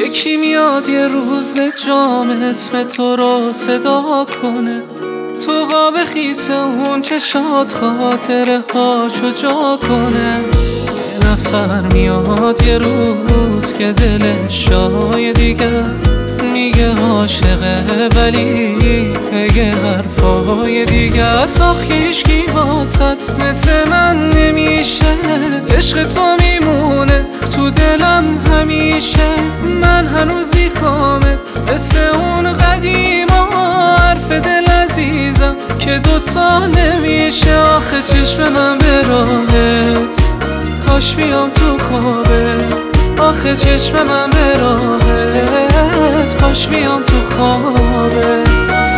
یکی میاد یه روز به جام اسم تو رو صدا کنه، تو قاب خیس اون چشات خاطره هاشو جا کنه. یه نفر میاد یه روز که دلش جای دیگه است، میگه عاشقه ولی یه حرفای دیگه است. آخه هیچکی واسط مثل من نمیشه، عشق تو میمونه تو دلم همیشه. من هنوز میخوامت مثل اون قدیما، حرف دل عزیزم که دوتا نمیشه. آخه چشم من به راهت، کاش بیام تو خوابت. آخه چشم من به راهت، کاش بیام تو خوابت.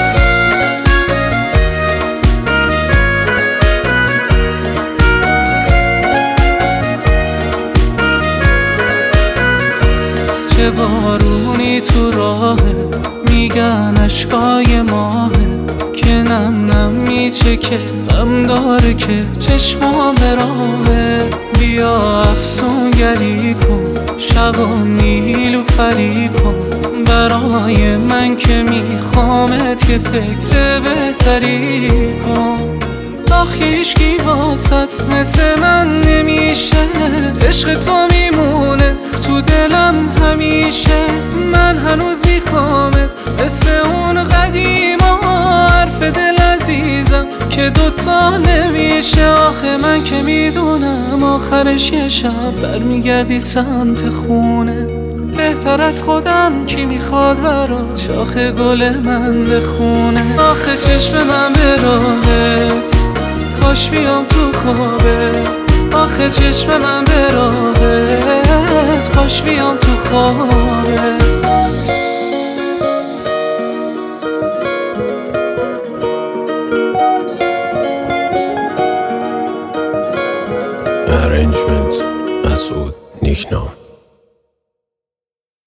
چه بارونی تو راهه، میگن اشکای ماهه که نم نم میچکه، غم داره که چشمام به راهه. بیا افسونگری کن، شبا نیلوفری کن برای من که میخوامت، که فکر بهتری کن. آخه هیچکی واسط مثل من نمیشه، عشق تو میمونه تو دلم همیشه. من هنوز میخوامت مثل اون قدیما، حرف دل عزیزم که دوتا نمیشه. آخه من که میدونم آخرش یه شب برمیگردی سمت خونه، بهتر از خودم کی میخواد برات شاخ گل من بخونه. آخه چشم من به راهت، کاش بیام تو خوابت. آخه چشم من به راهت، کاش بیام تو خوابت. Arrangement مسعود نیکنام.